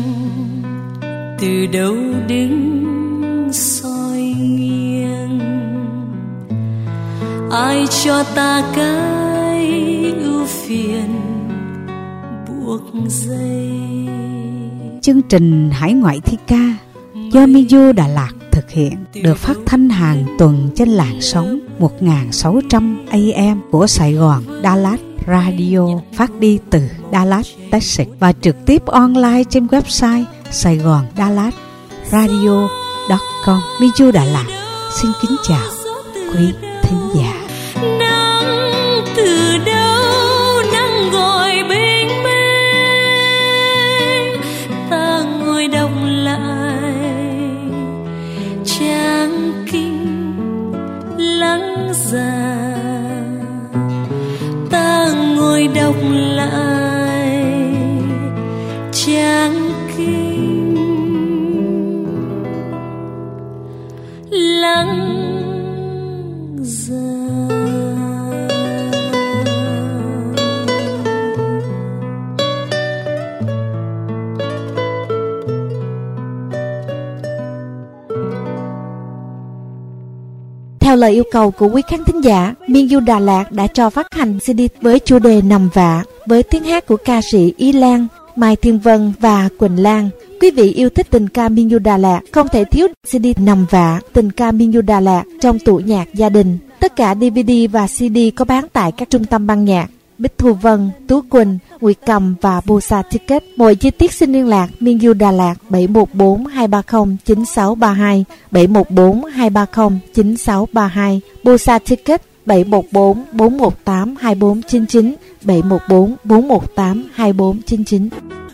từ đâu đứng soi nghiêng. Ai cho ta cái ưu phiền buộc dây. Chương trình Hải ngoại thi ca do Miu Đà Lạt thực hiện được phát thanh hàng tuần trên làn sóng 1600 AM của Sài Gòn Dallas Radio, phát đi từ Dallas, Texas và trực tiếp online trên website saigondallasradio.com. Miu Đà Lạt xin kính chào quý thính giả. Nắng từ đâu nắng gọi bình minh, ta ngồi đọc lại trang kinh lắng già. Ta ngồi đọc lại trang kinh lắng già. Theo lời yêu cầu của quý khán thính giả, Miu Đà Lạt đã cho phát hành CD với chủ đề Nằm Vạ với tiếng hát của ca sĩ Y Lan, Mai Thiên Vân và Quỳnh Lan. Quý vị yêu thích tình ca Miu Đà Lạt không thể thiếu CD Nằm Vạ, tình ca Miu Đà Lạt trong tủ nhạc gia đình. Tất cả DVD và CD có bán tại các trung tâm ban nhạc Bích Thu Vân, Tú Quỳnh, Nguyệt Cầm và Bosa Ticket. Mọi chi tiết xin liên lạc Miu Đà Lạt 714 230 9632, 714 230 9632, Bosa Ticket 714 418 2499, 714 418 2499.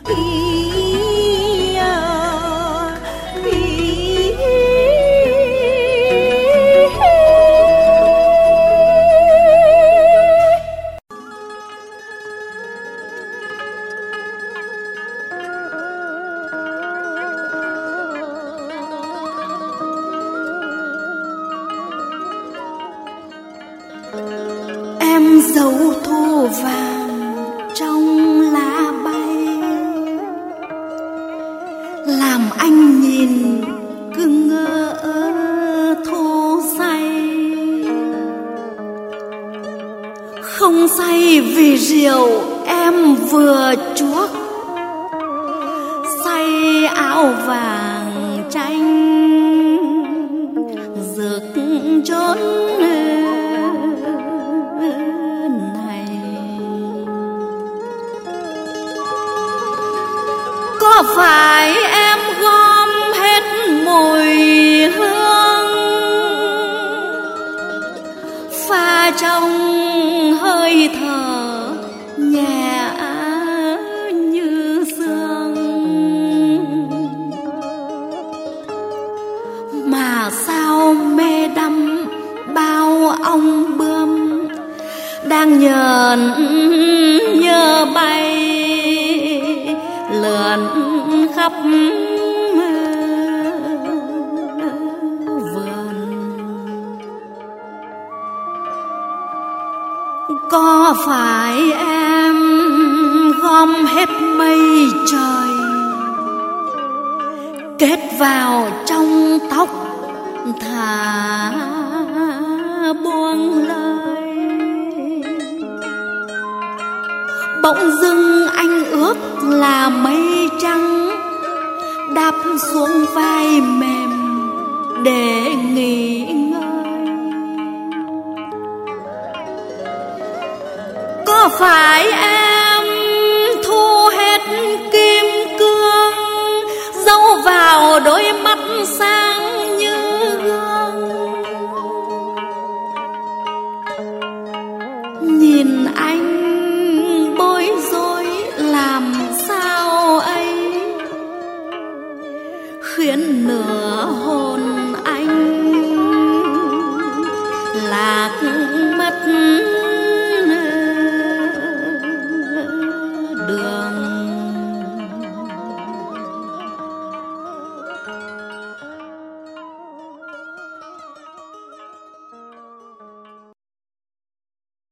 Em dấu thu vàng trong lá bay, làm anh nhìn cứ ngỡ thu say. Không say vì rượu em vừa chuốc, say áo vàng tranh rực chốn này. Có phải em gom hết mùi hương pha trong hơi thở nhẹ như sương, mà sao mê đắm bao ong bướm đang nhờn nhớ bay lượn khắp vườn. Có phải em gom hết mây trời kết vào trong tóc thả buông lời? Bỗng dưng anh ước là mây trắng đáp xuống vai mềm để nghỉ ngơi. Có phải em thu hết kim cương giấu vào đôi mắt sáng như gương? Nhìn anh bối rối làm sao ấy, khiến nửa hồn anh lạc mất đường.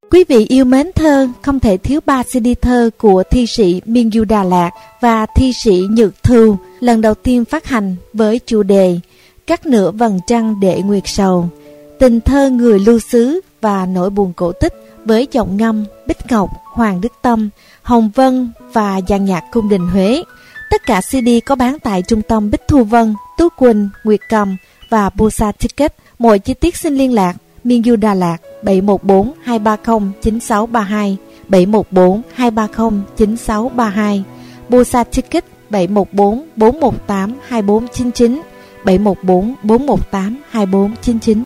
Quý vị yêu mến thơ, không thể thiếu 3 CD thơ của thi sĩ Miên Du Đà Lạt và thi sĩ Nhược Thu, lần đầu tiên phát hành với chủ đề Cắt nửa vầng trăng để nguyệt sầu, tình thơ người lưu xứ và nỗi buồn cổ tích với giọng ngâm Bích Ngọc, Hoàng Đức Tâm, Hồng Vân và dàn nhạc cung đình Huế. Tất cả CD có bán tại trung tâm Bích Thu Vân, Tú Quỳnh, Nguyệt Cầm và Busa Ticket. Mọi chi tiết xin liên lạc Miên Du Đà Lạt 714 230 9632, 714 230 9632, Busa Ticket 714 418 2499, 714 418 2499.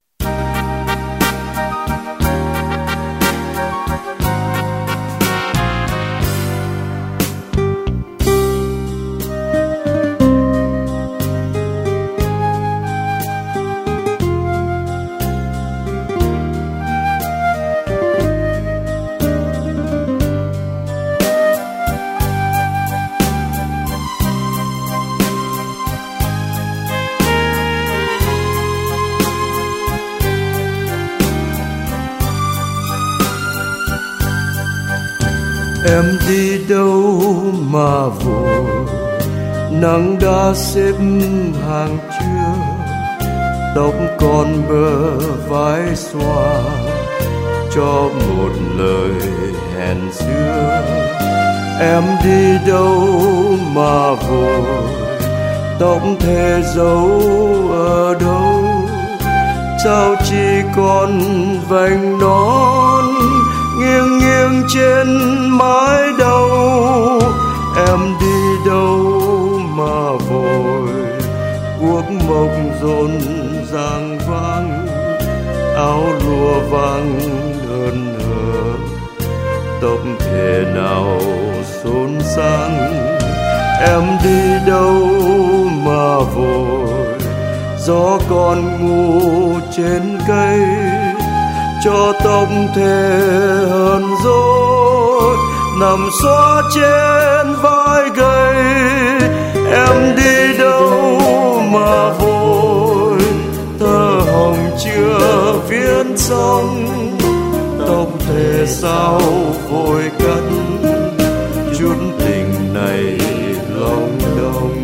Em đi đâu mà vội, nắng đã xếp hàng trưa, tóc còn bờ vai xòa cho một lời hẹn xưa. Em đi đâu mà vội, tóc thề dấu ở đâu, sao chỉ còn vành nón nghiêng nghiêng trên mái đầu. Em đi đâu mà vội, guốc mộc rộn ràng vang, áo lụa vàng hờn hờ, tóc thể nào xốn sang. Em đi đâu mà vội, gió còn ngủ trên cây, cho tóc thề hờn dỗi nằm xóa trên vai gầy. Em đi đâu mà vội, thơ hồng chưa viết xong, tóc thề sao vội cắt, chút tình này lòng đông.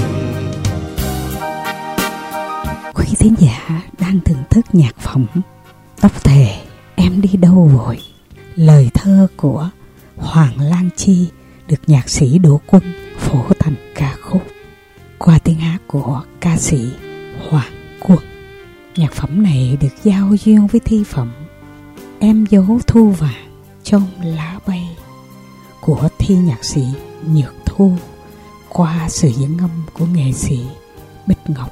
Quý thính giả đang thưởng thức nhạc phẩm Tóc thề em đi đâu vội, lời thơ của Hoàng Lan Chi được nhạc sĩ Đỗ Quân phổ thành ca khúc qua tiếng hát của ca sĩ Hoàng Quân. Nhạc phẩm này được giao duyên với thi phẩm Em dấu thu vàng trong lá bay của thi nhạc sĩ Nhược Thu qua sự diễn ngâm của nghệ sĩ Bích Ngọc.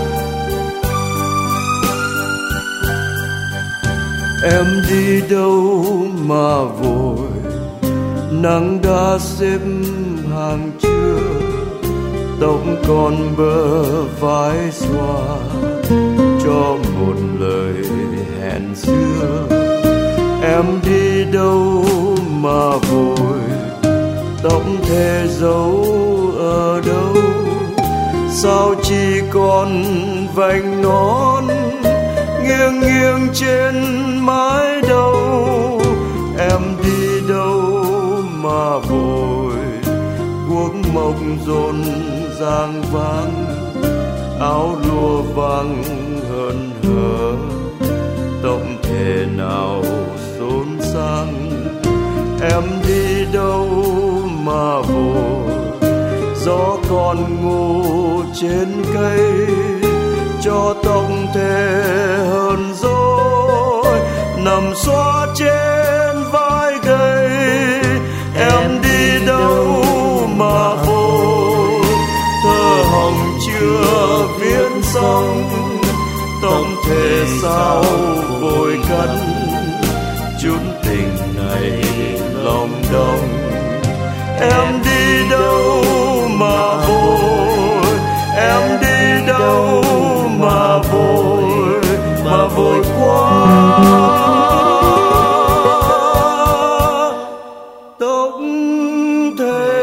Em đi đâu mà vội, nắng đã xếp hàng trưa, tóc còn bờ vai xòa cho một lời hẹn xưa. Em đi đâu mà vội, tóc thề dấu ở đâu, sao chỉ còn vành nón nghiêng nghiêng trên mái đầu. Em đi đâu mà vội, guốc mộc rộn ràng vang, áo lụa vàng hờn hờ, tóc thề nào xốn sang. Em đi đâu mà vội, gió còn ngủ trên cây, cho tóc thề hờn dỗi nằm xóa trên vai gầy. Em đi đâu mà vội, thơ hồng chưa viết xong, tóc thề sao vội cắt, chút tình này lòng đông. Em đi đâu mà vội, em đi đâu mà vội quá. Tóc thề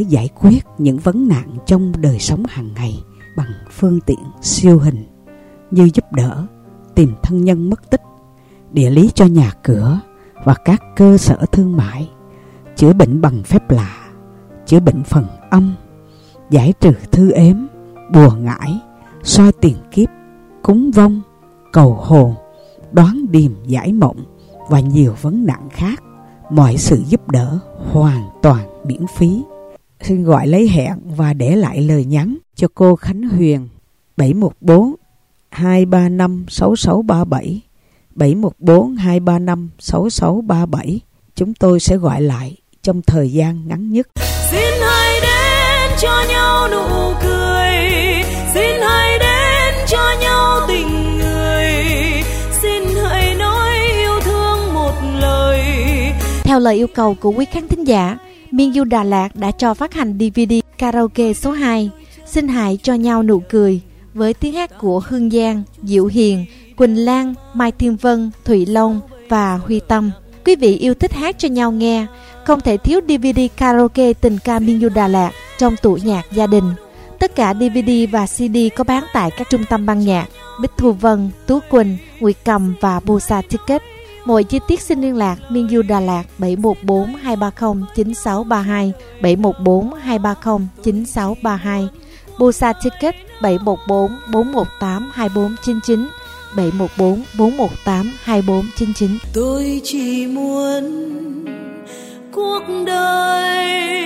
giải quyết những vấn nạn trong đời sống hàng ngày bằng phương tiện siêu hình như giúp đỡ tìm thân nhân mất tích, địa lý cho nhà cửa và các cơ sở thương mại, chữa bệnh bằng phép lạ, chữa bệnh phần âm, giải trừ thư ếm, bùa ngải, soi tiền kiếp, cúng vong, cầu hồn, đoán điềm giải mộng và nhiều vấn nạn khác. Mọi sự giúp đỡ hoàn toàn miễn phí. Xin gọi lấy hẹn và để lại lời nhắn cho cô Khánh Huyền 714 235 6637 714 235 6637. Chúng tôi sẽ gọi lại trong thời gian ngắn nhất. Xin hãy đến cho nhau nụ cười, xin hãy đến cho nhau tình người, xin hãy nói yêu thương một lời. Theo lời yêu cầu của quý khán thính giả, Miên Du Đà Lạt đã cho phát hành DVD karaoke số 2 Xin hãy cho nhau nụ cười với tiếng hát của Hương Giang, Diệu Hiền, Quỳnh Lan, Mai Thiên Vân, Thụy Long và Huy Tâm. Quý vị yêu thích hát cho nhau nghe, không thể thiếu DVD karaoke tình ca Miên Du Đà Lạt trong tủ nhạc gia đình. Tất cả DVD và CD có bán tại các trung tâm ban nhạc Bích Thu Vân, Tú Quỳnh, Nguyệt Cầm và Busa Ticket. Mọi chi tiết xin liên lạc Miên Du Đà Lạt 714 230 9632 714 230 9632, Busa Ticket 714 418 2499 714 418 2499. Tôi chỉ muốn cuộc đời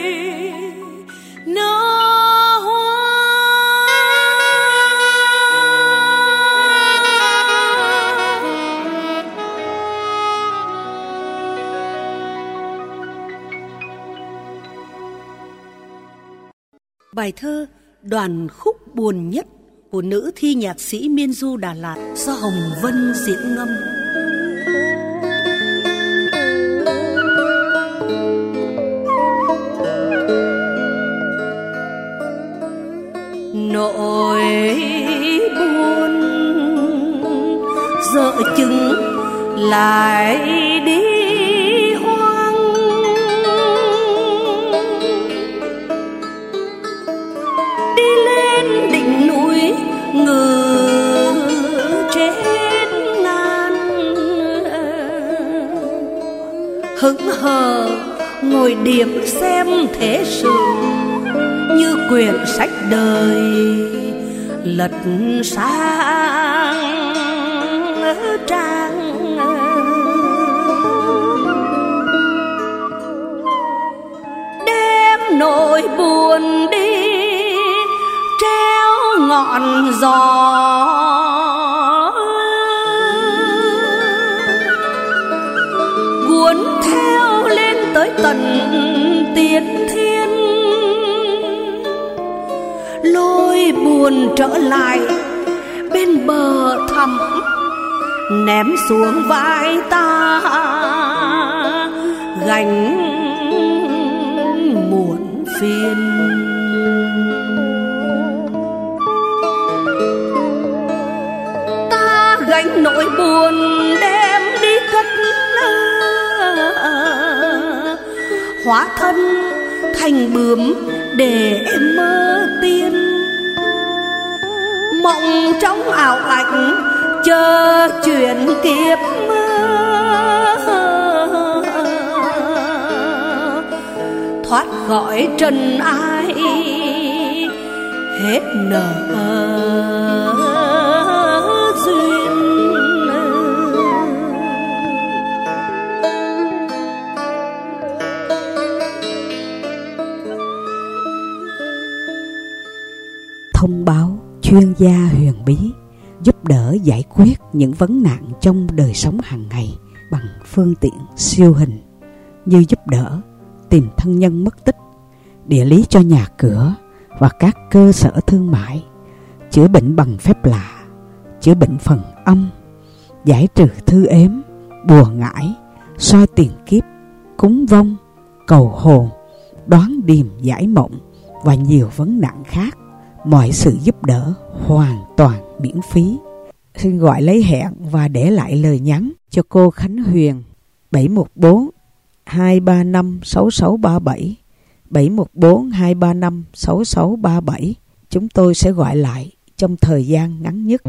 nở hoa. Bài thơ Đoàn khúc buồn nhất của nữ thi nhạc sĩ Miên Du Đà Lạt do Hồng Vân diễn ngâm. Nỗi buồn dở chừng lại đi hoang, đi lên đỉnh núi ngự trên ngàn, hững hờ ngồi điểm xem thế sự như quyển sách đời lật sang trang. Đem nỗi buồn đi treo ngọn gió, cuốn theo lên tới tận tiên thiên, lôi buồn trở lại bên bờ thẳm, ném xuống vai ta gánh muộn phiền. Ta gánh nỗi buồn đem đi cất, hóa thân thành bướm để mơ tiên, mộng trong ảo ảnh chờ chuyển kiếp thoát khỏi trần ai hết nợ duyên. Thông báo chuyên gia huyền bí giúp đỡ giải quyết những vấn nạn trong đời sống hàng ngày bằng phương tiện siêu hình như giúp đỡ tìm thân nhân mất tích, địa lý cho nhà cửa và các cơ sở thương mại, chữa bệnh bằng phép lạ, chữa bệnh phần âm, giải trừ thư ếm, bùa ngải, soi tiền kiếp, cúng vong, cầu hồn, đoán điềm giải mộng và nhiều vấn nạn khác. Mọi sự giúp đỡ hoàn toàn miễn phí. Xin gọi lấy hẹn và để lại lời nhắn cho cô Khánh Huyền 714 235 6637 714-235-6637. Chúng tôi sẽ gọi lại trong thời gian ngắn nhất.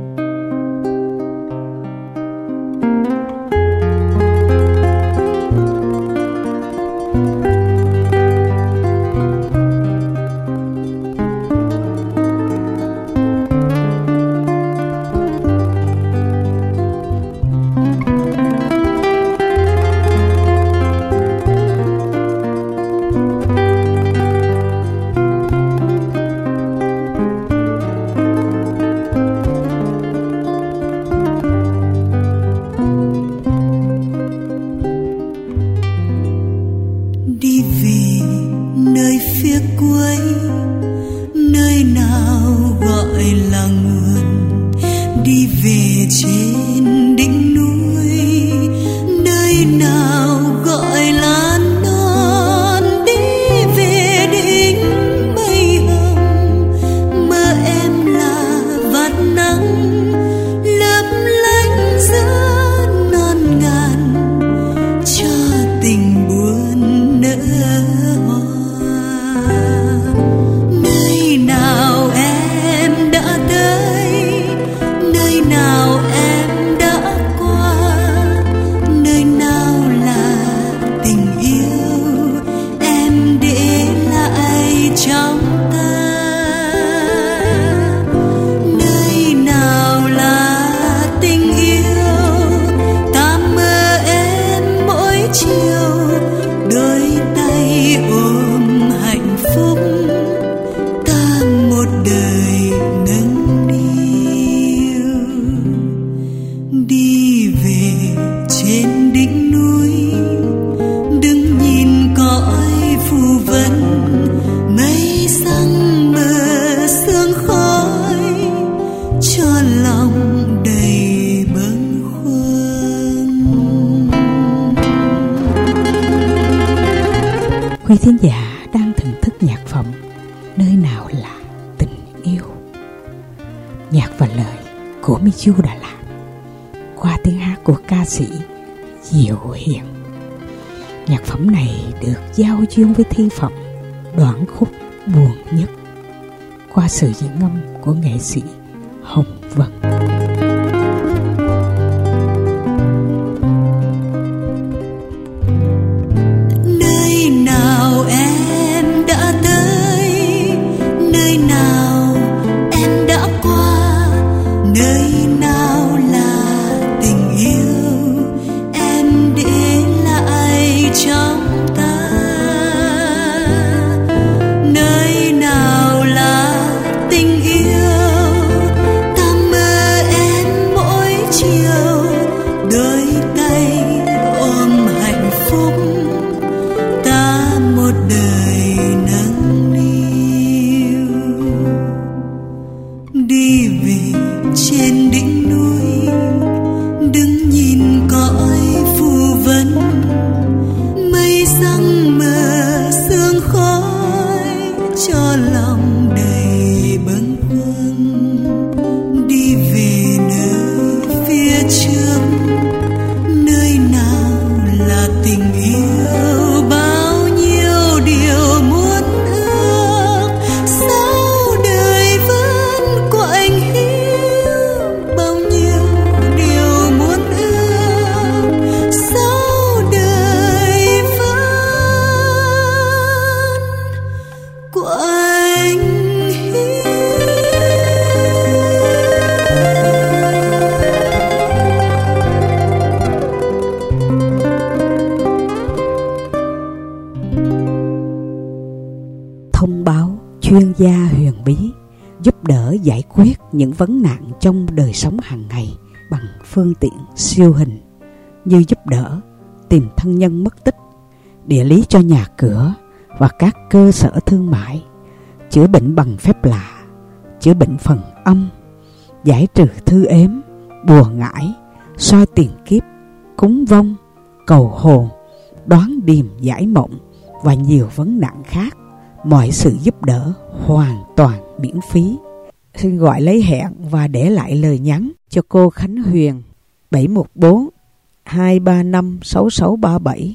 Quý thính giả đang thưởng thức nhạc phẩm Nơi nào là tình yêu, nhạc và lời của Miu Đà Lạt qua tiếng hát của ca sĩ Diệu Hiền. Nhạc phẩm này được giao duyên với thi phẩm Đoạn khúc buồn nhất qua sự diễn ngâm của nghệ sĩ Hồng Vân. Chuyên gia huyền bí giúp đỡ giải quyết những vấn nạn trong đời sống hàng ngày bằng phương tiện siêu hình như giúp đỡ tìm thân nhân mất tích, địa lý cho nhà cửa và các cơ sở thương mại, chữa bệnh bằng phép lạ, chữa bệnh phần âm, giải trừ thư ếm, bùa ngải, soi tiền kiếp, cúng vong, cầu hồn, đoán điềm giải mộng và nhiều vấn nạn khác. Mọi sự giúp đỡ hoàn toàn miễn phí. Xin gọi lấy hẹn và để lại lời nhắn cho cô Khánh Huyền 714-235-6637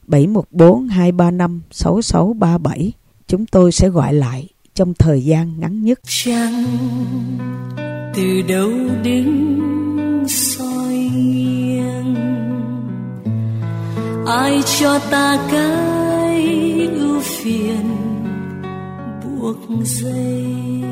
714-235-6637. Chúng tôi sẽ gọi lại trong thời gian ngắn nhất. Trăng từ đâu đứng soi nghiêng, ai cho ta cái ưu phiền buộc dây.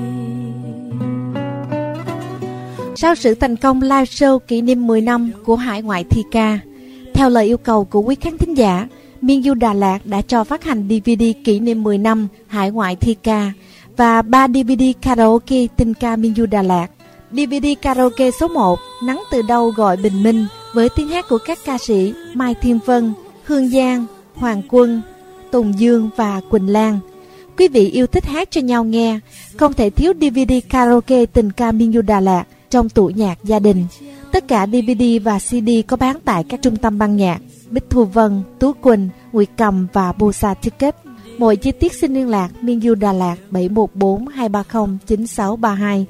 Sau sự thành công live show kỷ niệm 10 năm của Hải Ngoại Thi Ca, theo lời yêu cầu của quý khán thính giả, Miên Du Đà Lạt đã cho phát hành DVD kỷ niệm 10 năm Hải Ngoại Thi Ca và 3 DVD karaoke tình ca Miên Du Đà Lạt. DVD karaoke số 1 Nắng Từ Đâu Gọi Bình Minh với tiếng hát của các ca sĩ Mai Thiên Vân, Hương Giang, Hoàng Quân, Tùng Dương và Quỳnh Lan. Quý vị yêu thích hát cho nhau nghe, không thể thiếu DVD karaoke tình ca Miên Du Đà Lạt trong tủ nhạc gia đình. Tất cả DVD và CD có bán tại các trung tâm ban nhạc Bích Thu Vân, Tú Quỳnh, Nguyệt Cầm và Busa Ticket. Mọi chi tiết xin liên lạc Miên Du Đà Lạt 714-230-9632,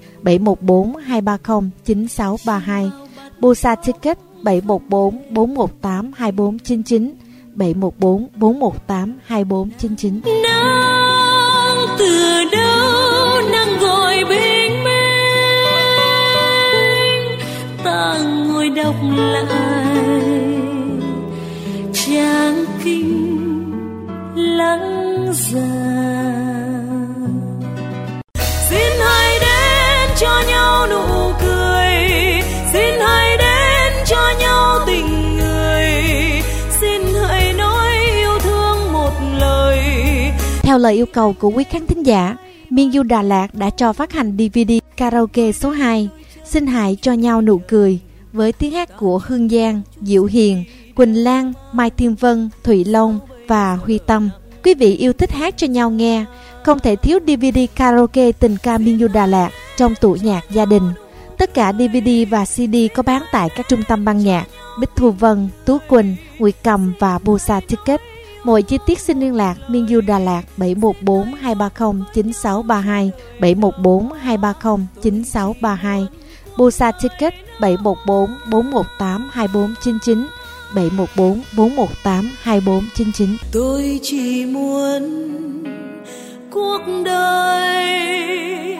714-230-9632, Busa Ticket 714-418-2499, 714-418-2499. Nắng từ đâu nắng gọi bình minh, ta ngồi đọc lại trang kinh lắng già. Xin hãy đến cho nhau nụ cười, xin hãy đến cho nhau tình người, xin hãy nói yêu thương một lời. Theo lời yêu cầu của quý khán thính giả, Miên Du Đà Lạt đã cho phát hành DVD karaoke số 2 Xin Hãy Cho Nhau Nụ Cười với tiếng hát của Hương Giang, Diệu Hiền, Quỳnh Lan, Mai Thiên Vân, Thụy Long và Huy Tâm. Quý vị yêu thích hát cho nhau nghe, không thể thiếu DVD karaoke tình ca Miên Du Đà Lạt trong tủ nhạc gia đình. Tất cả DVD và CD có bán tại các trung tâm ban nhạc Bích Thu Vân, Tú Quỳnh, Nguyệt Cầm và Busa Ticket. Mọi chi tiết xin liên lạc Miên Du Đà Lạt 714-230-9632, 714-230-9632, Busa Ticket 714-418-2499, 714-418-2499. Tôi chỉ muốn cuộc đời